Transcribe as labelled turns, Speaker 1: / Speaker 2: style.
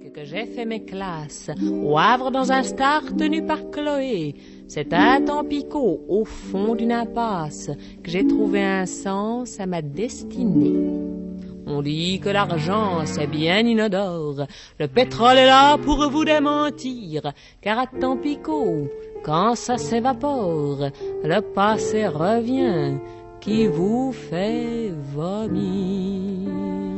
Speaker 1: que j'ai fait mes classes au Havre dans un star tenu par Chloé. C'est un Tampico au fond d'une impasse que j'ai trouvé un sens à ma destinée. On dit que l'argent c'est bien inodore, le pétrole est là pour vous démentir, car à Tampico, quand ça s'évapore, le passé revient qui vous fait vomir.